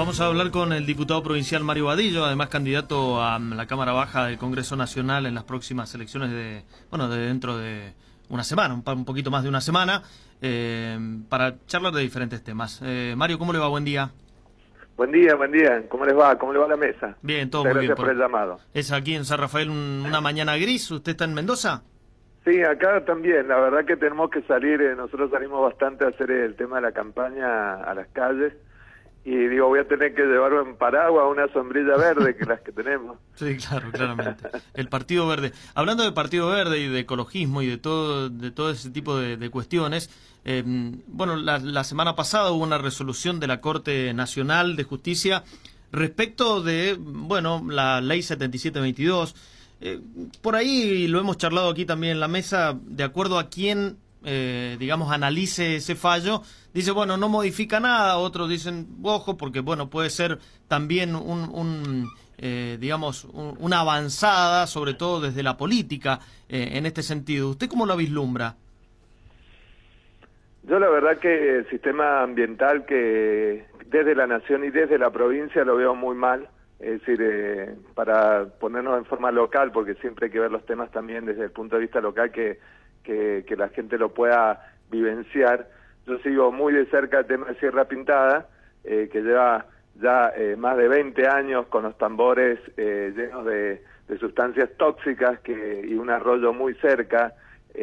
Vamos a hablar con el diputado provincial Mario Badillo, además candidato a la Cámara Baja del Congreso Nacional en las próximas elecciones de dentro de una semana, un poquito más de una semana, para charlar de diferentes temas. Mario, ¿cómo le va? Buen día. Buen día, buen día. ¿Cómo les va? ¿Cómo le va la mesa? Bien, todo Muchas muy bien. Gracias por el llamado. Es aquí en San Rafael una mañana gris. ¿Usted está en Mendoza? Sí, acá también. La verdad que tenemos que salir, nosotros salimos bastante a hacer el tema de la campaña a las calles. Y digo, voy a tener que llevar un paraguas, una sombrilla verde, que las que tenemos. Sí, claro, claramente. El Partido Verde. Hablando de Partido Verde y de ecologismo y de todo ese tipo de cuestiones, la semana pasada hubo una resolución de la Corte Nacional de Justicia respecto de, la Ley 7722. Por ahí lo hemos charlado aquí también en la mesa, de acuerdo a quién analice ese fallo, dice, no modifica nada, otros dicen, ojo, porque, puede ser también una avanzada, sobre todo desde la política, en este sentido. ¿Usted cómo lo vislumbra? Yo la verdad que el sistema ambiental que desde la nación y desde la provincia lo veo muy mal, es decir, para ponernos en forma local, porque siempre hay que ver los temas también desde el punto de vista local, que la gente lo pueda vivenciar. Yo sigo muy de cerca el tema de Sierra Pintada, que lleva ya más de 20 años con los tambores llenos de sustancias tóxicas y un arroyo muy cerca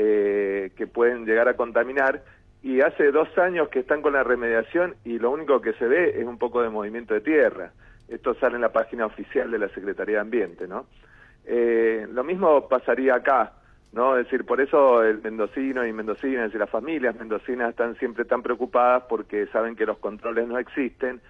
que pueden llegar a contaminar. Y hace 2 años que están con la remediación y lo único que se ve es un poco de movimiento de tierra. Esto sale en la página oficial de la Secretaría de Ambiente, ¿no? Lo mismo pasaría acá, ¿no? Es decir, por eso el mendocino y mendocinas y las familias mendocinas están siempre tan preocupadas porque saben que los controles no existen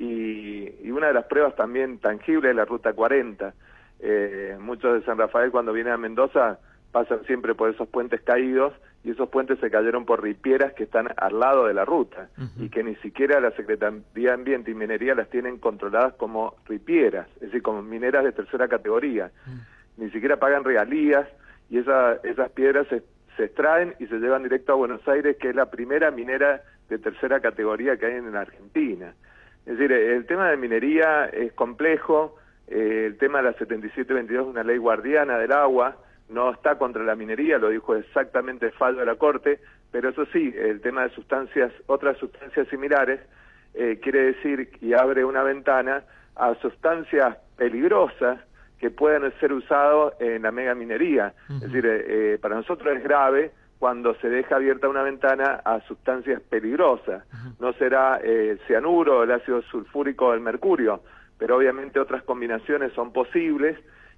y una de las pruebas también tangibles es la Ruta 40. Muchos de San Rafael cuando vienen a Mendoza pasan siempre por esos puentes caídos y esos puentes se cayeron por ripieras que están al lado de la ruta y que ni siquiera la Secretaría de Ambiente y Minería las tienen controladas como ripieras, es decir, como mineras de tercera categoría. Ni siquiera pagan regalías y esas piedras se extraen y se llevan directo a Buenos Aires, que es la primera minera de tercera categoría que hay en la Argentina. Es decir, el tema de minería es complejo, el tema de la 7722 es una ley guardiana del agua, no está contra la minería, lo dijo exactamente el fallo de la Corte, pero eso sí, el tema de otras sustancias similares, quiere decir y abre una ventana a sustancias peligrosas que puedan ser usados en la megaminería. Es decir, para nosotros es grave cuando se deja abierta una ventana a sustancias peligrosas. No será el cianuro, el ácido sulfúrico o el mercurio, pero obviamente otras combinaciones son posibles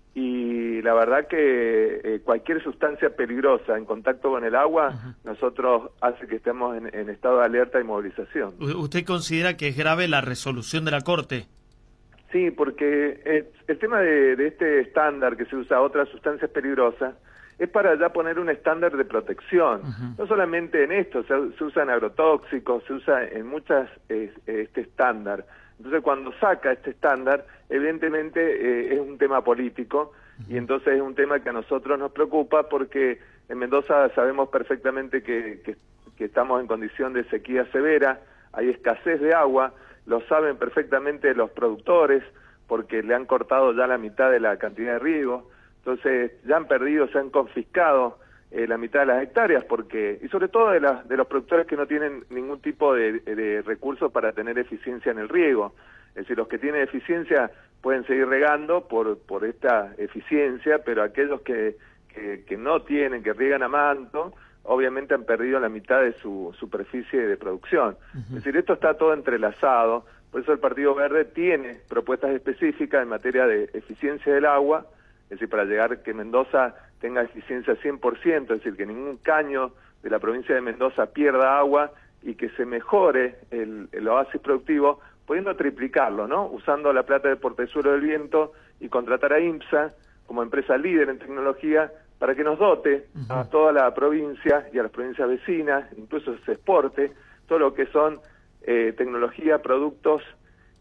y la verdad que cualquier sustancia peligrosa en contacto con el agua, nosotros hace que estemos en estado de alerta y movilización. ¿Usted considera que es grave la resolución de la Corte? Sí, porque el tema de este estándar que se usa a otras sustancias peligrosas es para ya poner un estándar de protección. No solamente en esto, se usa en agrotóxicos, se usa en muchas este estándar. Entonces cuando saca este estándar, evidentemente es un tema político y entonces es un tema que a nosotros nos preocupa porque en Mendoza sabemos perfectamente que estamos en condición de sequía severa, hay escasez de agua, lo saben perfectamente los productores porque le han cortado ya la mitad de la cantidad de riego, entonces ya han perdido, se han confiscado la mitad de las hectáreas y sobre todo de los productores que no tienen ningún tipo de recursos para tener eficiencia en el riego. Es decir, los que tienen eficiencia pueden seguir regando por esta eficiencia, pero aquellos que no tienen, que riegan a manto, obviamente han perdido la mitad de su superficie de producción. Es decir, esto está todo entrelazado, por eso el Partido Verde tiene propuestas específicas en materia de eficiencia del agua, es decir, para llegar que Mendoza tenga eficiencia 100%, es decir, que ningún caño de la provincia de Mendoza pierda agua y que se mejore el oasis productivo, pudiendo triplicarlo, ¿no? Usando la plata del portezuelo del viento y contratar a IMSA como empresa líder en tecnología para que nos dote a toda la provincia y a las provincias vecinas, incluso se exporte todo lo que son tecnología, productos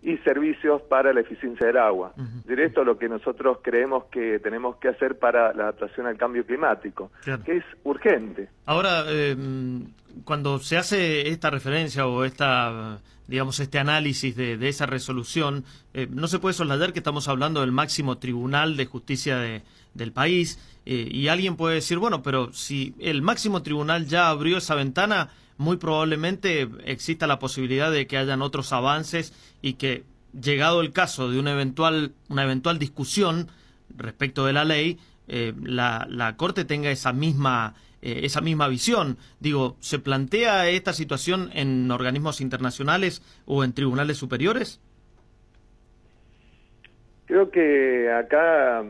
y servicios para la eficiencia del agua. Es decir, esto es lo que nosotros creemos que tenemos que hacer para la adaptación al cambio climático, claro, que es urgente. Ahora, cuando se hace esta referencia o digamos, este análisis de esa resolución, no se puede soslayar que estamos hablando del máximo tribunal de justicia del país, y alguien puede decir, bueno, pero si el máximo tribunal ya abrió esa ventana, muy probablemente exista la posibilidad de que hayan otros avances y que, llegado el caso de una eventual discusión respecto de la ley, la Corte tenga esa misma visión. Digo, ¿se plantea esta situación en organismos internacionales o en tribunales superiores? Creo que acá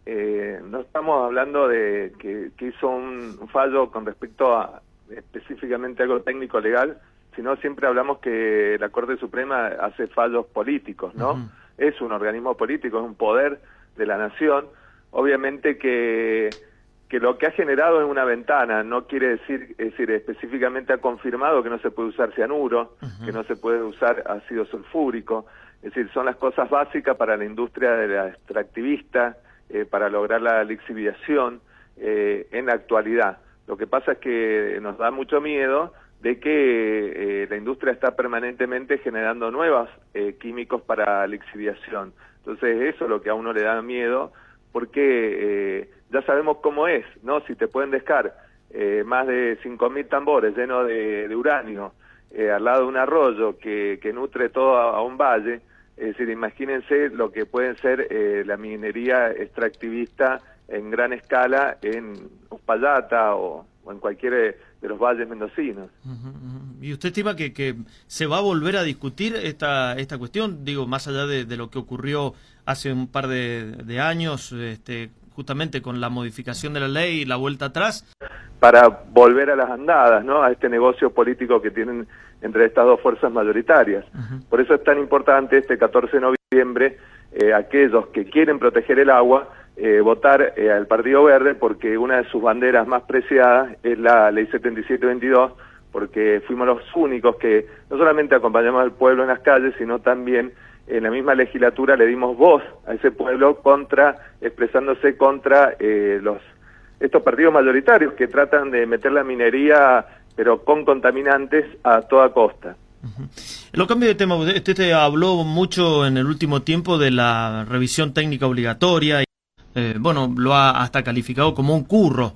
no estamos hablando de que hizo un fallo con respecto a específicamente algo técnico legal, sino siempre hablamos que la Corte Suprema hace fallos políticos, ¿no? Es un organismo político, es un poder de la nación. Obviamente que lo que ha generado es una ventana, no quiere decir, específicamente ha confirmado que no se puede usar cianuro, que no se puede usar ácido sulfúrico, es decir, son las cosas básicas para la industria de la extractivista, para lograr la lixiviación en la actualidad. Lo que pasa es que nos da mucho miedo de que la industria está permanentemente generando nuevos químicos para lixiviación. Entonces eso es lo que a uno le da miedo, porque ya sabemos cómo es, ¿no? Si te pueden dejar más de 5.000 tambores llenos de uranio al lado de un arroyo que nutre todo a un valle, es decir, imagínense lo que pueden ser la minería extractivista en gran escala en Uspallata o en cualquiera de los valles mendocinos. ¿Y usted estima que se va a volver a discutir esta cuestión? Digo, más allá de lo que ocurrió hace un par de años, justamente con la modificación de la ley y la vuelta atrás. Para volver a las andadas, ¿no? A este negocio político que tienen entre estas dos fuerzas mayoritarias. Por eso es tan importante este 14 de noviembre, aquellos que quieren proteger el agua, votar al Partido Verde, porque una de sus banderas más preciadas es la Ley 7722, porque fuimos los únicos que no solamente acompañamos al pueblo en las calles, sino también en la misma legislatura le dimos voz a ese pueblo expresándose contra estos partidos mayoritarios que tratan de meter la minería, pero con contaminantes a toda costa. Lo cambio de tema, usted habló mucho en el último tiempo de la revisión técnica obligatoria. Bueno, lo ha hasta calificado como un curro.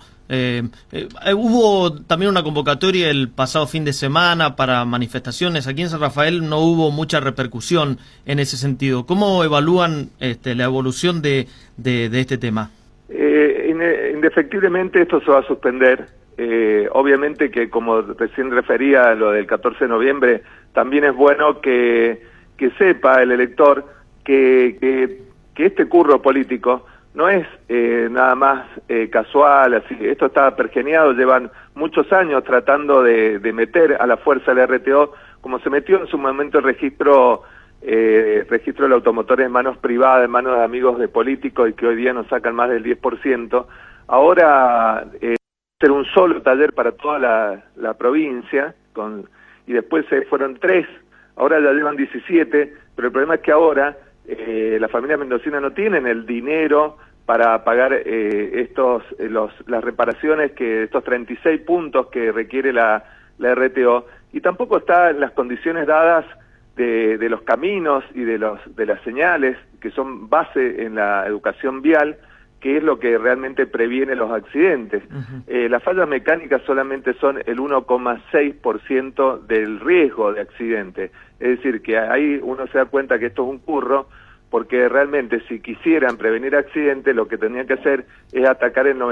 Hubo también una convocatoria el pasado fin de semana para manifestaciones. Aquí en San Rafael no hubo mucha repercusión en ese sentido. ¿Cómo evalúan la evolución de este tema? Indefectiblemente esto se va a suspender. Obviamente que, como recién refería lo del 14 de noviembre, también es bueno que sepa el elector que este curro político no es nada más casual, así. Esto está pergeñado, llevan muchos años tratando de meter a la fuerza del RTO, como se metió en su momento el registro del automotor en manos privadas, en manos de amigos de políticos, y que hoy día nos sacan más del 10%. Ahora ser un solo taller para toda la provincia, y después se fueron 3, ahora ya llevan 17, pero el problema es que ahora las familias mendocinas no tienen el dinero para pagar las reparaciones, estos 36 puntos que requiere la RTO, y tampoco está en las condiciones dadas de los caminos y de las señales, que son base en la educación vial, que es lo que realmente previene los accidentes. Las fallas mecánicas solamente son el 1,6% del riesgo de accidente. Es decir, que ahí uno se da cuenta que esto es un curro, porque realmente si quisieran prevenir accidentes, lo que tendrían que hacer es atacar el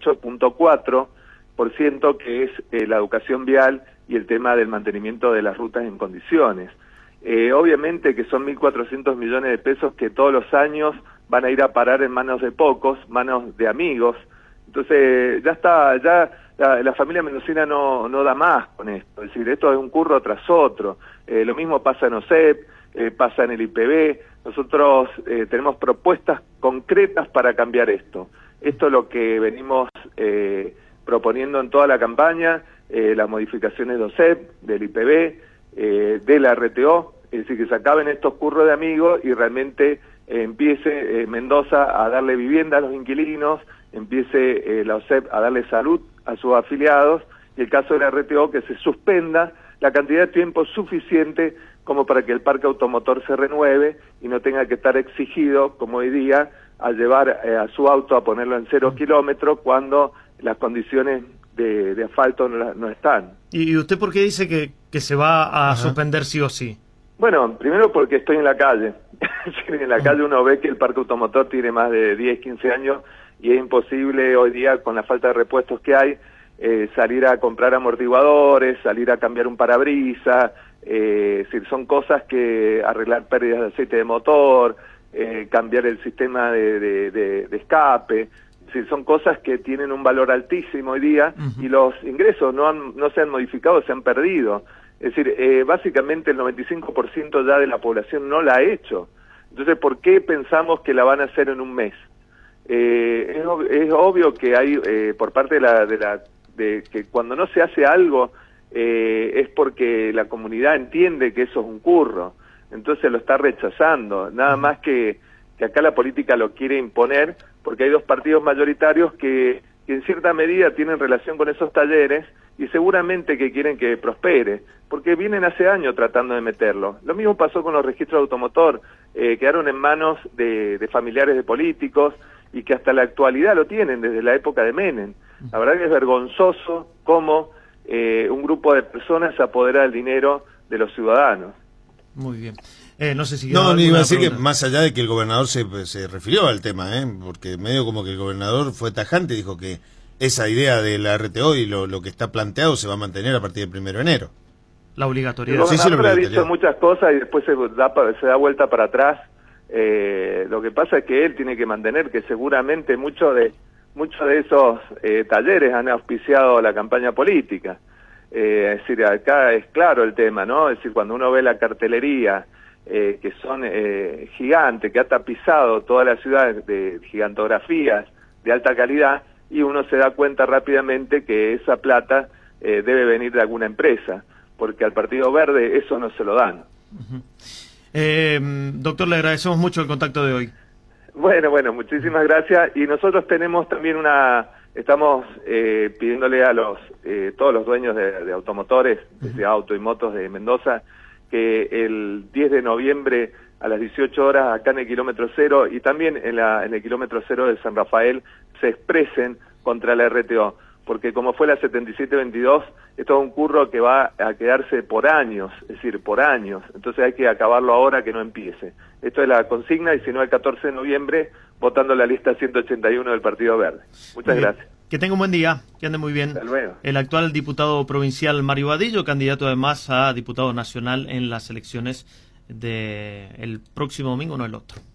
98,4%, que es la educación vial y el tema del mantenimiento de las rutas en condiciones. Obviamente que son 1.400 millones de pesos que todos los años van a ir a parar en manos de pocos, manos de amigos. Entonces la familia mendocina no da más con esto. Es decir, esto es un curro tras otro. Lo mismo pasa en OSEP, pasa en el IPB. Nosotros tenemos propuestas concretas para cambiar esto. Esto es lo que venimos proponiendo en toda la campaña, las modificaciones de OSEP, del IPB, de la RTO, es decir, que se acaben estos curros de amigos y realmente empiece Mendoza a darle vivienda a los inquilinos, empiece la OSEP a darle salud a sus afiliados, y el caso de la RTO que se suspenda la cantidad de tiempo suficiente como para que el parque automotor se renueve y no tenga que estar exigido, como hoy día, a llevar a su auto a ponerlo en 0 kilómetros cuando las condiciones de asfalto no están. ¿Y usted por qué dice que se va a suspender sí o sí? Bueno, primero porque estoy en la calle. En la calle uno ve que el parque automotor tiene más de 10, 15 años y es imposible hoy día, con la falta de repuestos que hay, salir a comprar amortiguadores, salir a cambiar un parabrisas, son cosas que arreglar pérdidas de aceite de motor, cambiar el sistema de escape. Son cosas que tienen un valor altísimo hoy día y los ingresos no se han modificado, se han perdido. Es decir, básicamente el 95% ya de la población no la ha hecho. Entonces, ¿por qué pensamos que la van a hacer en un mes? Es obvio que hay, por parte de que cuando no se hace algo, es porque la comunidad entiende que eso es un curro. Entonces lo está rechazando. Nada más que acá la política lo quiere imponer, porque hay dos partidos mayoritarios que en cierta medida tienen relación con esos talleres y seguramente que quieren que prospere, porque vienen hace años tratando de meterlo. Lo mismo pasó con los registros de automotor, quedaron en manos de familiares de políticos y que hasta la actualidad lo tienen desde la época de Menem. La verdad que es vergonzoso cómo un grupo de personas se apodera del dinero de los ciudadanos. Muy bien. No sé si no, iba a decir que más allá de que el gobernador se refirió al tema, porque medio como que el gobernador fue tajante, dijo que esa idea de la RTO y lo que está planteado se va a mantener a partir del 1 de enero. La obligatoriedad. El gobernador ha dicho muchas cosas y después se da vuelta para atrás. Lo que pasa es que él tiene que mantener que seguramente muchos de esos talleres han auspiciado la campaña política. Es decir, acá es claro el tema, ¿no? Es decir, cuando uno ve la cartelería, que son gigantes, que ha tapizado toda la ciudad de gigantografías de alta calidad, y uno se da cuenta rápidamente que esa plata debe venir de alguna empresa, porque al Partido Verde eso no se lo dan. Doctor, le agradecemos mucho el contacto de hoy. Bueno, muchísimas gracias. Y nosotros tenemos también estamos pidiéndole a todos los dueños de automotores, desde Auto y Motos de Mendoza, que el 10 de noviembre a las 18 horas acá en el kilómetro 0 y también en el kilómetro 0 de San Rafael se expresen contra la RTO, porque como fue la 7722, esto es un curro que va a quedarse por años, es decir, por años, entonces hay que acabarlo ahora que no empiece. Esto es la consigna, y si no el 14 de noviembre, votando la lista 181 del Partido Verde. Muchas gracias. Que tenga un buen día, que ande muy bien. Hasta luego. El actual diputado provincial Mario Vadillo, candidato además a diputado nacional en las elecciones del próximo domingo, no el otro.